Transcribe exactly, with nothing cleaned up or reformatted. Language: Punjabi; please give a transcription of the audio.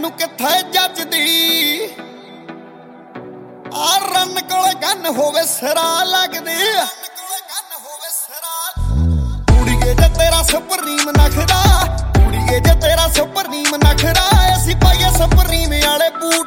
ਸਾਨੂੰ ਕਿੱਥੇ ਜੱਜਦੀ ਆ ਰੰਨ ਕੋਲ ਗੰਨ ਹੋਵੇ ਸਿਰਾ ਲੱਗਦੀ ਕੁੜੀਏ ਜੇ ਤੇਰਾ ਸੁਪਰੀਮ ਨਖਰਾ ਕੁੜੀਏ ਜੇ ਤੇਰਾ ਸੁਪਰੀਮ ਨਖਰਾ ਅਸੀਂ ਪਾਈਏ ਸੁਪਰੀਮ ਵਾਲੇ ਬੂਟ